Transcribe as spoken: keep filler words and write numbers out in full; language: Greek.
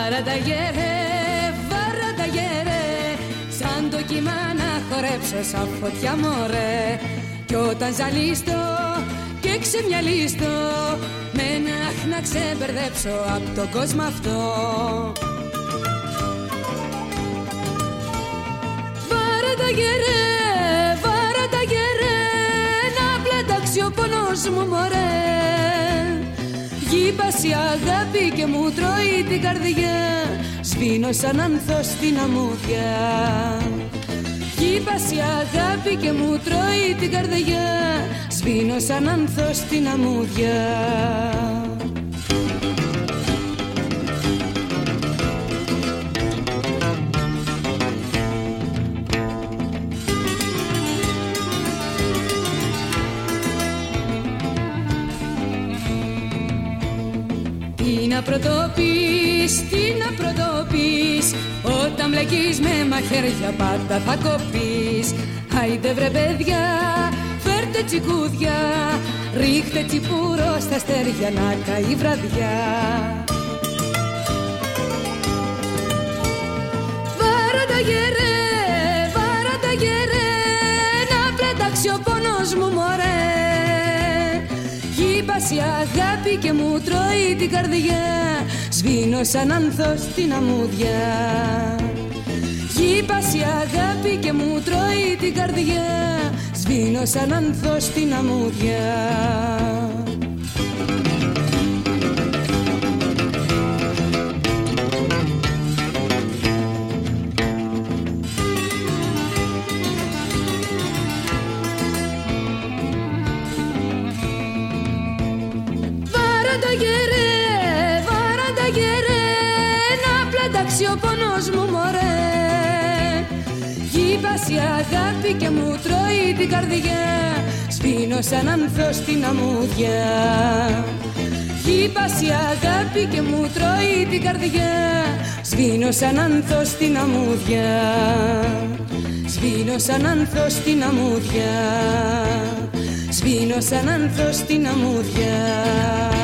Βαρανταγερέ, βαρανταγερέ, σαν το κύμα να χορέψω σαν φωτιά μωρέ. Κι όταν ζαλίστω και ξεμυαλίστω, με ένα αχ να ξεμπερδέψω απ' τον κόσμο αυτό. Βαρανταγερέ, βαρανταγερέ, να πλατάξει ο πόνος μου μωρέ. Γήπασε η αγάπη και μου τρώει την καρδιά, σβήνω σαν άνθος στην αμμούδια. Γήπασε η αγάπη και μου τρώει την καρδιά, σβήνω σαν άνθος στην αμμούδια. Τι να πρωτοπείς, τι να πρωτοπείς, όταν μπλεκείς με μαχαίρια πάντα θα κοπείς. Άιντε βρε παιδιά, φέρτε τσικούδια, ρίχτε τσιπούρο στα αστέρια να καεί η βραδιά. Βαρανταγερέ, βαρανταγερέ, να πλατάξει ο πόνος μου μωρέ. Γήπασε η αγάπη και μου τρώει την καρδιά, σβήνω σαν άνθος στην αμμούδια. Γήπασε η αγάπη και μου τρώει την καρδιά, σβήνω σαν άνθος στην αμμούδια. Βαρανταγερέ, βαρανταγερέ, να πλατάξει ο πόνος μου μωρέ. Γήπασε η αγάπη και μου τρώει την καρδιά, σβήνω σαν άνθος στην αμμούδια. Γήπασε η αγάπη και μου τρώει την καρδιά, σβήνω σαν άνθος στην αμμούδια. Σβήνω σαν άνθος στην αμμούδια, σβήνω σαν άνθος στην αμμούδια.